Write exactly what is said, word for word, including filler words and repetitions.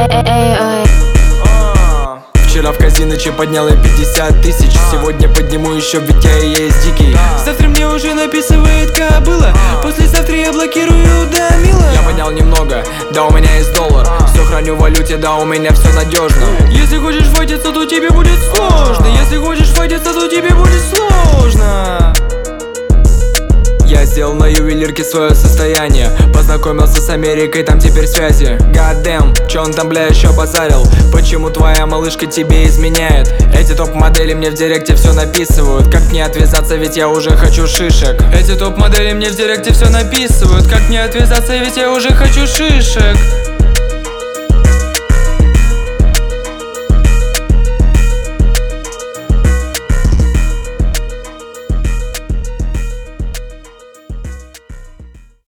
Вчера в казиноче поднял я пятьдесят тысяч. Сегодня подниму еще, ведь я и есть дикий. Завтра мне уже написывает кобыла. Послезавтра я блокирую, да, мило. Я поднял немного, да у меня есть доллар. Все храню в валюте, да у меня все надежно. Если хочешь файтиться, то тебе будет сложно. Если хочешь файтиться, то тебе будет сложно. Я сделал на ювелирке свое состояние. Познакомился с Америкой, там теперь связи. God damn, чё он там, бля, еще базарил? Почему твоя малышка тебе изменяет? Эти топ-модели мне в директе все написывают. Как мне отвязаться, ведь я уже хочу шишек. Эти топ-модели мне в директе все написывают. Как мне отвязаться, ведь я уже хочу шишек.